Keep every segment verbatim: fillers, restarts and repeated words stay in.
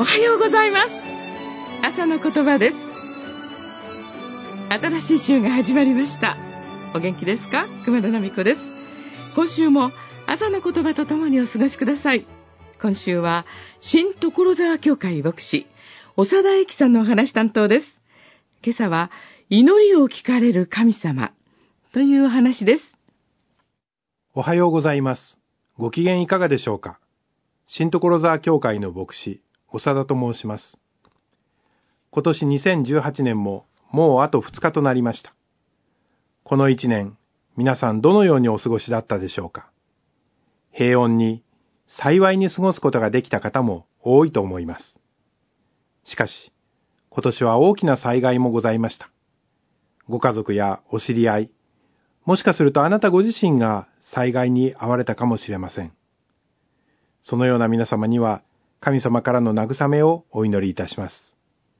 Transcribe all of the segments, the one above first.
おはようございます。朝の言葉です。新しい週が始まりました。お元気ですか？熊田奈美子です。今週も朝の言葉とともにお過ごしください。今週は新所沢教会牧師長田恵樹さんのお話担当です。今朝は祈りを聞かれる神様というお話です。 おはようございます。ご機嫌いかがでしょうか？新所沢教会の牧師長田と申します。今年にせんじゅうはちねんももうあとふつかとなりました。このいちねん、皆さんどのようにお過ごしだったでしょうか？平穏に、幸いに過ごすことができた方も多いと思います。しかし、今年は大きな災害もございました。ご家族やお知り合い、もしかするとあなたご自身が災害に遭われたかもしれません。そのような皆様には、神様からの慰めをお祈りいたします。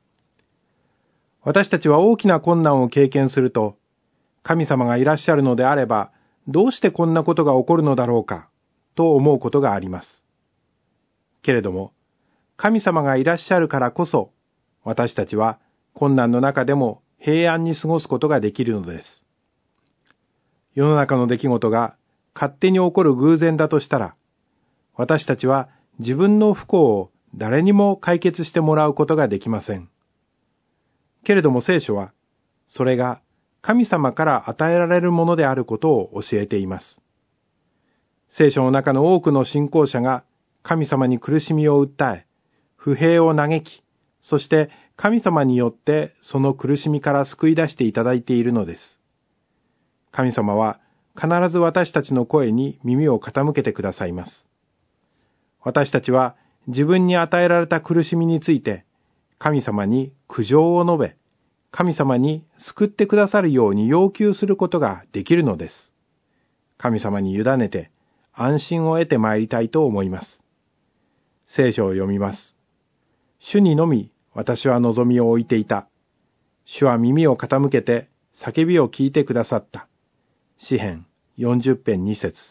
私たちは大きな困難を経験すると、神様がいらっしゃるのであれば、どうしてこんなことが起こるのだろうか、と思うことがあります。けれども、神様がいらっしゃるからこそ、私たちは困難の中でも平安に過ごすことができるのです。世の中の出来事が勝手に起こる偶然だとしたら、私たちは自分の不幸を誰にも解決してもらうことができません。けれども聖書は、それが神様から与えられるものであることを教えています。聖書の中の多くの信仰者が神様に苦しみを訴え、不平を嘆き、そして神様によってその苦しみから救い出していただいているのです。神様は必ず私たちの声に耳を傾けてくださいます。私たちは自分に与えられた苦しみについて、神様に苦情を述べ、神様に救ってくださるように要求することができるのです。神様に委ねて安心を得てまいりたいと思います。聖書を読みます。主にのみ私は望みを置いていた。主は耳を傾けて叫びを聞いてくださった。詩編よんじゅう編に節。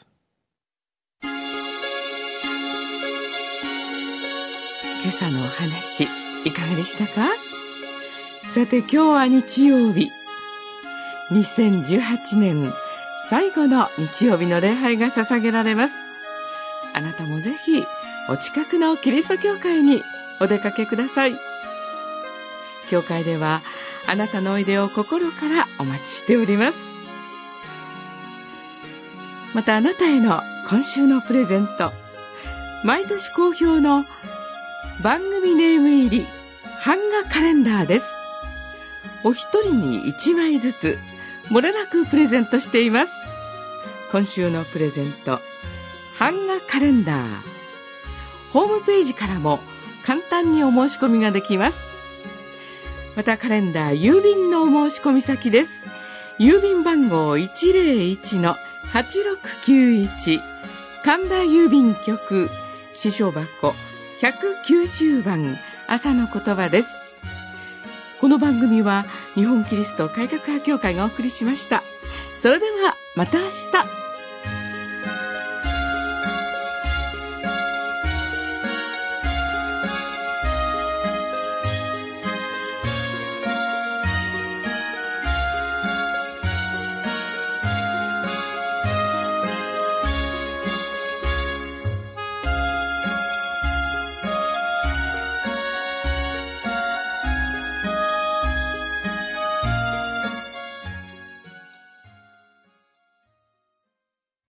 今朝のお話、いかがでしたか？さて今日は日曜日。にせんじゅうはちねん最後の日曜日の礼拝が捧げられます。あなたもぜひお近くのキリスト教会にお出かけください。教会ではあなたのおいでを心からお待ちしております。またあなたへの今週のプレゼント、毎年好評の番組ネーム入り版画カレンダーです。お一人に一枚ずつ漏れなくプレゼントしています。今週のプレゼント、版画カレンダー。ホームページからも簡単にお申し込みができます。またカレンダー郵便のお申し込み先です。郵便番号 いちぜろいちのはちろくきゅういち 神田郵便局支所箱ひゃくきゅうじゅうばん、朝の言葉です。この番組は日本キリスト改革派教会がお送りしました。それではまた明日。